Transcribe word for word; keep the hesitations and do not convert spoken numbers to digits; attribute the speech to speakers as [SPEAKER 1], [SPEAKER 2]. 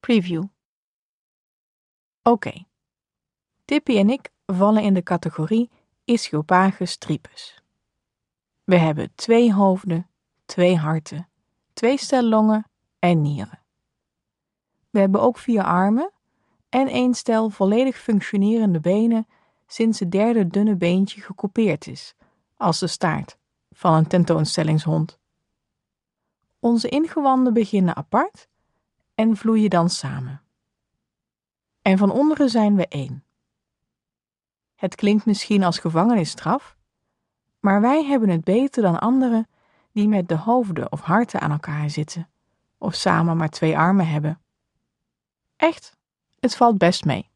[SPEAKER 1] Preview. Oké. Tippy en ik vallen in de categorie Ischiopagus tripes. We hebben twee hoofden, twee harten, twee stel longen en nieren. We hebben ook vier armen en één stel volledig functionerende benen sinds het derde dunne beentje gekoupeerd is, als de staart van een tentoonstellingshond. Onze ingewanden beginnen apart en vloeien dan samen. En van onderen zijn we één. Het klinkt misschien als gevangenisstraf, maar wij hebben het beter dan anderen die met de hoofden of harten aan elkaar zitten of samen maar twee armen hebben. Echt, het valt best mee.